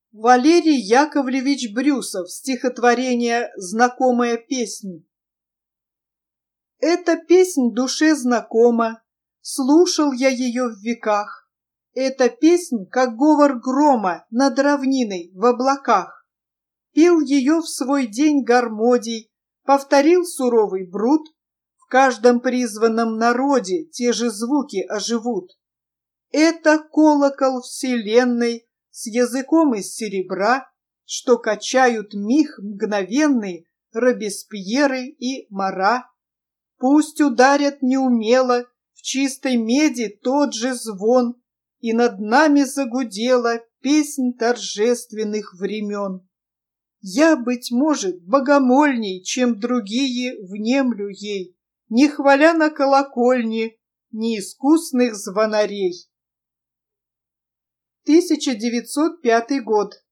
Валерий Яковлевич Брюсов. Стихотворение «Знакомая песнь». Эта песнь душе знакома, слушал я ее в веках. Эта песнь, как говор грома над равниной в облаках. Пел ее в свой день Гармодий, повторил суровый Брут. В каждом призванном народе те же звуки оживут. Это колокол вселенной с языком из серебра, что качают миг мгновенный Робеспьеры и Мора. Пусть ударят неумело в чистой меди тот же звон, и над нами загудела песнь торжественных времен. Я, быть может, богомольней, чем другие, внемлю ей, не хваля на колокольне неискусных звонарей. 1905 год.